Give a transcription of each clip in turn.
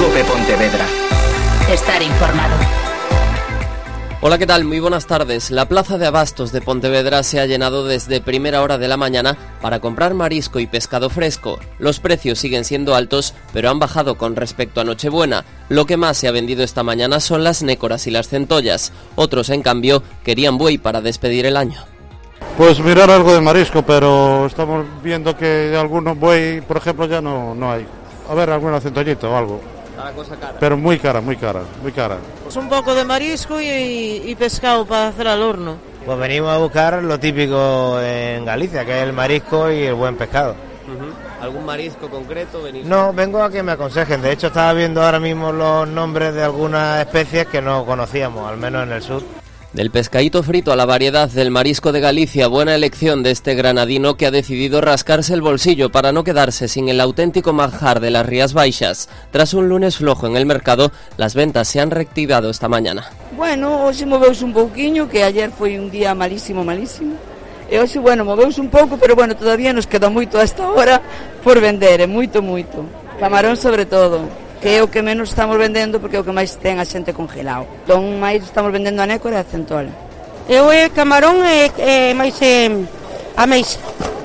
COPE Pontevedra. Estar informado. Hola, ¿qué tal? Muy buenas tardes. La plaza de abastos de Pontevedra se ha llenado desde primera hora de la mañana para comprar marisco y pescado fresco. Los precios siguen siendo altos, pero han bajado con respecto a Nochebuena. Lo que más se ha vendido esta mañana son las nécoras y las centollas. Otros, en cambio, querían buey para despedir el año. Pues mirar algo de marisco, pero estamos viendo que algunos buey, por ejemplo, ya no hay. A ver, alguna centollita o algo. La cosa cara. Pero muy cara. Pues un poco de marisco y pescado para hacer al horno. Pues venimos a buscar lo típico en Galicia, que es el marisco y el buen pescado. ¿Algún marisco concreto? No, vengo a que me aconsejen. De hecho, estaba viendo ahora mismo los nombres de algunas especies que no conocíamos, al menos en el sur. Del pescadito frito a la variedad del marisco de Galicia, buena elección de este granadino que ha decidido rascarse el bolsillo para no quedarse sin el auténtico manjar de las Rías Baixas. Tras un lunes flojo en el mercado, las ventas se han reactivado esta mañana. Bueno, hoxe moveuse un pouquiño, que ayer foi un día malísimo. E hoxe, bueno, moveuse un pouco, pero bueno, todavía nos queda moito a esta hora por vender, moito. Camarón sobre todo, que é o que menos estamos vendendo porque é o que máis ten a xente congelado. Entón, máis estamos vendendo a nécora e a centola. Eu camarón máis a meixa.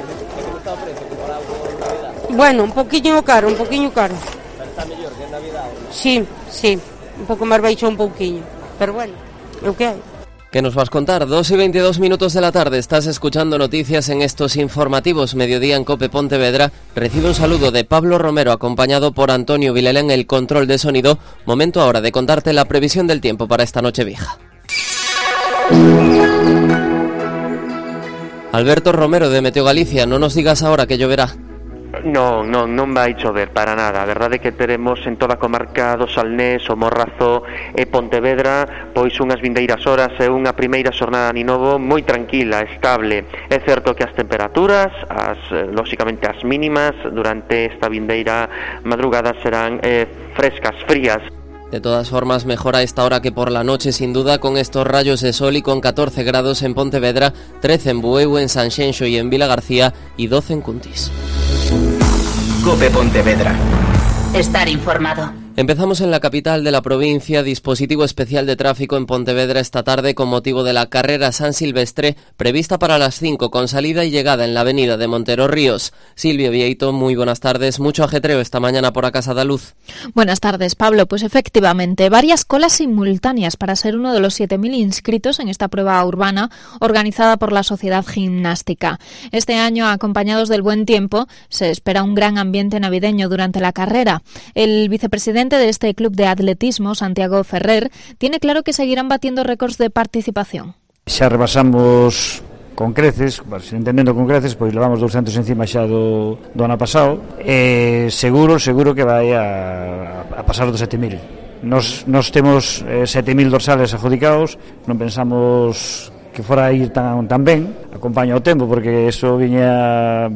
Bueno, un poquinho caro. Pero está mellor que en Navidad. Sí, un pouco máis baixo un pouquiño, pero bueno, é o que hai. ¿Qué nos vas a contar? 2:22 de la tarde, estás escuchando noticias en estos informativos Mediodía en COPE Pontevedra. Recibe un saludo de Pablo Romero, acompañado por Antonio Vilela en el control de sonido. Momento ahora de contarte la previsión del tiempo para esta noche vieja. Alberto Romero de Meteo Galicia, no nos digas ahora que lloverá. Non vai chover para nada. A verdade é que teremos en toda a comarca do Salnés, o Morrazo e Pontevedra pois unhas vindeiras horas e unha primeira xornada de novo moi tranquila, estable. É certo que as temperaturas, lóxicamente as mínimas durante esta vindeira madrugada serán frescas, frías. De todas formas, mejor a esta hora que por la noche, sin duda, con estos rayos de sol y con 14 grados en Pontevedra, 13 en Bueu, en Sanxenxo y en Vilagarcía y 12 en Cuntis. COPE Pontevedra. Estar informado. Empezamos en la capital de la provincia, dispositivo especial de tráfico en Pontevedra esta tarde con motivo de la carrera San Silvestre prevista para las 5 con salida y llegada en la avenida de Montero Ríos. Silvia Vieito, muy buenas tardes. Mucho ajetreo esta mañana por a Casa da Luz. Buenas tardes, Pablo. Pues efectivamente, varias colas simultáneas para ser uno de los 7.000 inscritos en esta prueba urbana organizada por la Sociedad Gimnástica. Este año, acompañados del buen tiempo, se espera un gran ambiente navideño durante la carrera. El vicepresidente de este club de atletismo, Santiago Ferrer, tiene claro que seguirán batiendo récords de participación. Xa rebasamos con creces, entendendo con creces, pois levamos 200 encima xa do ano pasado, e seguro que vai a pasar dos 7.000. Nos temos 7.000 dorsales adjudicados, non pensamos que fora a ir tan ben, acompaña o tempo, porque eso viña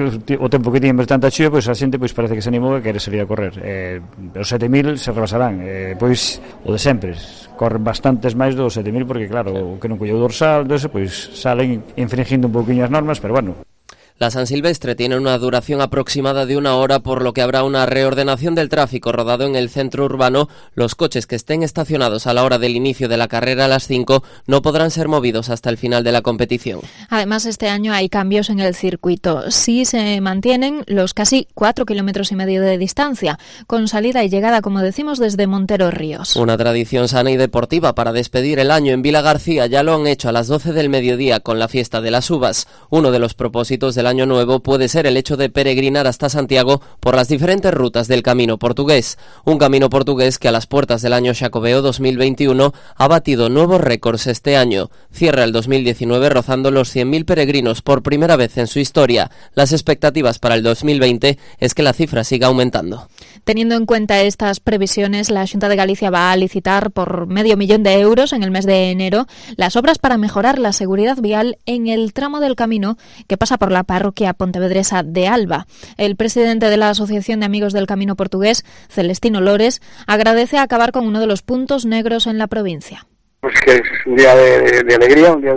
o tempo que tiñen tanta chuvia, pois a xente pois parece que se animou e quere salir a correr. Os 7.000 se rebasarán, pois o de sempre, corren bastantes máis dos 7.000, porque claro, o que non colleu dorsal, pois salen infringindo un pouquiño as normas, pero bueno. La San Silvestre tiene una duración aproximada de 1 hora, por lo que habrá una reordenación del tráfico rodado en el centro urbano. Los coches que estén estacionados a la hora del inicio de la carrera a las 5 no podrán ser movidos hasta el final de la competición. Además, este año hay cambios en el circuito. Sí se mantienen los casi 4,5 kilómetros de distancia, con salida y llegada, como decimos, desde Montero Ríos. Una tradición sana y deportiva para despedir el año en Vilagarcía. Ya lo han hecho a las 12 del mediodía con la fiesta de las uvas. Uno de los propósitos del año nuevo puede ser el hecho de peregrinar hasta Santiago por las diferentes rutas del Camino Portugués. Un Camino Portugués que a las puertas del año Xacobeo 2021 ha batido nuevos récords este año. Cierra el 2019 rozando los 100.000 peregrinos por primera vez en su historia. Las expectativas para el 2020 es que la cifra siga aumentando. Teniendo en cuenta estas previsiones, la Xunta de Galicia va a licitar por €500.000 en el mes de enero las obras para mejorar la seguridad vial en el tramo del camino que pasa por la parroquia pontevedresa de Alba. El presidente de la Asociación de Amigos del Camino Portugués, Celestino Lores, agradece acabar con uno de los puntos negros en la provincia. Pues que es un día de alegría, un día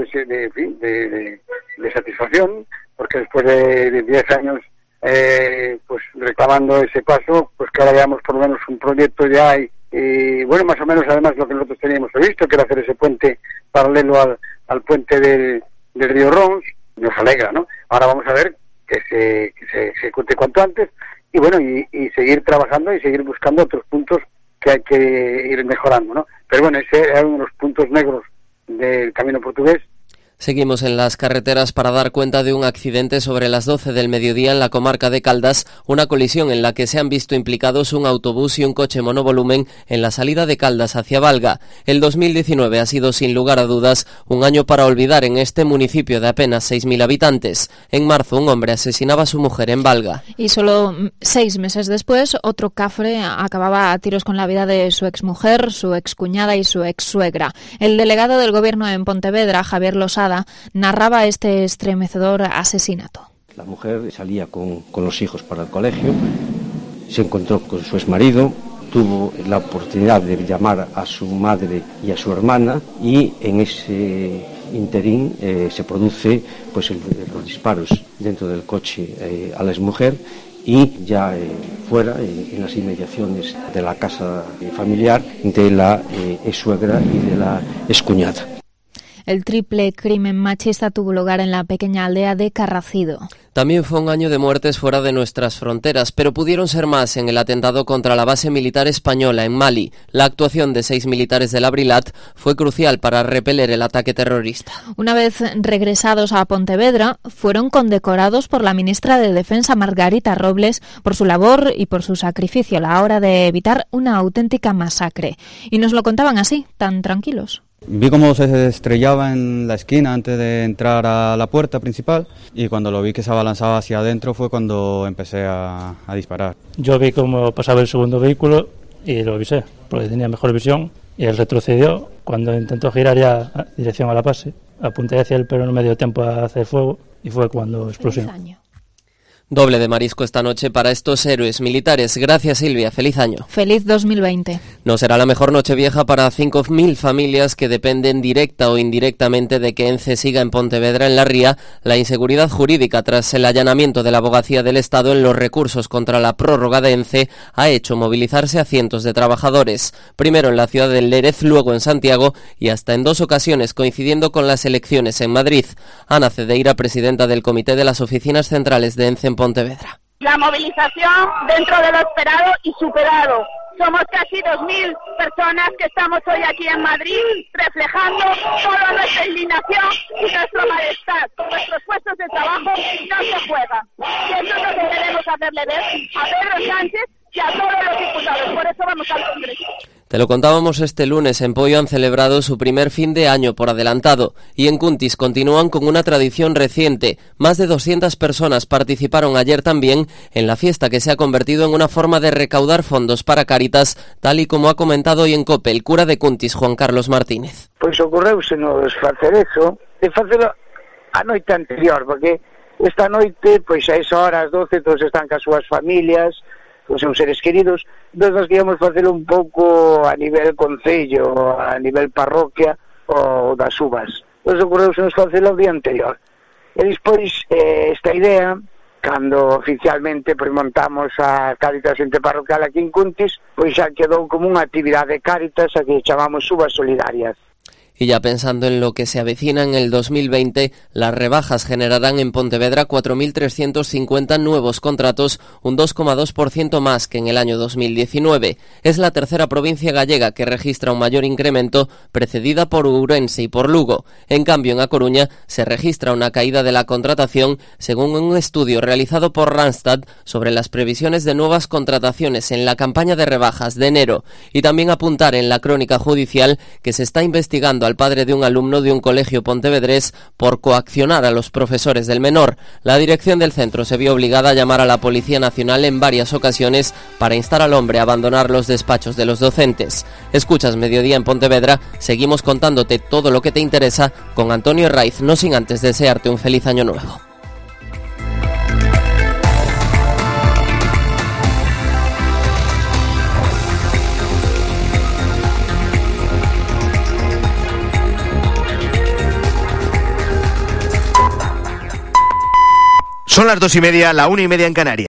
de satisfacción, porque después de 10 años pues reclamando ese paso, pues que ahora veamos por lo menos un proyecto ya bueno, más o menos además lo que nosotros teníamos previsto, que era hacer ese puente paralelo al puente del río Rons. Nos alegra, ¿no? Ahora vamos a ver que se ejecute cuanto antes y bueno, y seguir trabajando y seguir buscando otros puntos que hay que ir mejorando, ¿no? Pero bueno, ese era uno de los puntos negros del camino portugués. Seguimos en las carreteras para dar cuenta de un accidente sobre las 12 del mediodía en la comarca de Caldas, una colisión en la que se han visto implicados un autobús y un coche monovolumen en la salida de Caldas hacia Valga. El 2019 ha sido sin lugar a dudas un año para olvidar en este municipio de apenas 6.000 habitantes. En marzo un hombre asesinaba a su mujer en Valga. Y solo 6 meses después otro cafre acababa a tiros con la vida de su exmujer, su excuñada y su exsuegra. El delegado del gobierno en Pontevedra, Javier Losada, narraba este estremecedor asesinato. La mujer salía con los hijos para el colegio, se encontró con su exmarido, tuvo la oportunidad de llamar a su madre y a su hermana y en ese interín se produce pues los disparos dentro del coche a la exmujer y ya fuera, en las inmediaciones de la casa familiar de la exsuegra y de la excuñada. El triple crimen machista tuvo lugar en la pequeña aldea de Carracido. También fue un año de muertes fuera de nuestras fronteras, pero pudieron ser más en el atentado contra la base militar española en Mali. La actuación de 6 militares del Abrilat fue crucial para repeler el ataque terrorista. Una vez regresados a Pontevedra, fueron condecorados por la ministra de Defensa, Margarita Robles, por su labor y por su sacrificio a la hora de evitar una auténtica masacre. Y nos lo contaban así, tan tranquilos. Vi cómo se estrellaba en la esquina antes de entrar a la puerta principal y cuando lo vi que se abalanzaba hacia adentro fue cuando empecé a disparar. Yo vi cómo pasaba el segundo vehículo y lo avisé porque tenía mejor visión y él retrocedió. Cuando intentó girar ya dirección a la base, apunté hacia él pero no me dio tiempo a hacer fuego y fue cuando explosión. Doble de marisco esta noche para estos héroes militares. Gracias, Silvia. Feliz año. Feliz 2020. No será la mejor noche vieja para 5.000 familias que dependen directa o indirectamente de que ENCE siga en Pontevedra. En la Ría, la inseguridad jurídica tras el allanamiento de la Abogacía del Estado en los recursos contra la prórroga de ENCE ha hecho movilizarse a cientos de trabajadores. Primero en la ciudad de Lérez, luego en Santiago y hasta en 2 ocasiones coincidiendo con las elecciones en Madrid. Ana Cedeira, presidenta del Comité de las Oficinas Centrales de ENCE en Pontevedra. La movilización dentro de lo esperado y superado. Somos casi 2.000 personas que estamos hoy aquí en Madrid reflejando toda nuestra indignación y nuestro malestar. Con nuestros puestos de trabajo no se juega. Y eso es lo que queremos hacerle ver a Pedro Sánchez y a todos los diputados. Por eso vamos al Congreso. Te lo contábamos este lunes, en Poio han celebrado su primer fin de año por adelantado y en Cuntis continúan con una tradición reciente. Más de 200 personas participaron ayer también en la fiesta que se ha convertido en una forma de recaudar fondos para Cáritas, tal y como ha comentado hoy en COPE el cura de Cuntis, Juan Carlos Martínez. Pois ocorreusenos facer eso, e facelo a noite anterior, porque esta noite, pois a esa hora, as 12, todos están cas súas familias, os seus seres queridos, entón nós queríamos facelo un pouco a nivel concello, a nivel parroquia ou das uvas. Nos ocorreusenos facelo o día anterior. E despois esta idea, cando oficialmente montamos a Cáritas Interparroquial aquí en Cuntis, pois xa quedou como unha actividade de Cáritas a que chamamos uvas solidarias. Y ya pensando en lo que se avecina en el 2020, las rebajas generarán en Pontevedra 4.350 nuevos contratos, un 2,2% más que en el año 2019. Es la tercera provincia gallega que registra un mayor incremento, precedida por Ourense y por Lugo. En cambio, en A Coruña se registra una caída de la contratación, según un estudio realizado por Randstad sobre las previsiones de nuevas contrataciones en la campaña de rebajas de enero. Y también apuntar en la crónica judicial que se está investigando al padre de un alumno de un colegio pontevedrés por coaccionar a los profesores del menor. La dirección del centro se vio obligada a llamar a la Policía Nacional en varias ocasiones para instar al hombre a abandonar los despachos de los docentes. Escuchas Mediodía en Pontevedra, seguimos contándote todo lo que te interesa con Antonio Herraiz, no sin antes desearte un feliz año nuevo. Son las 2:30, la 1:30 en Canarias.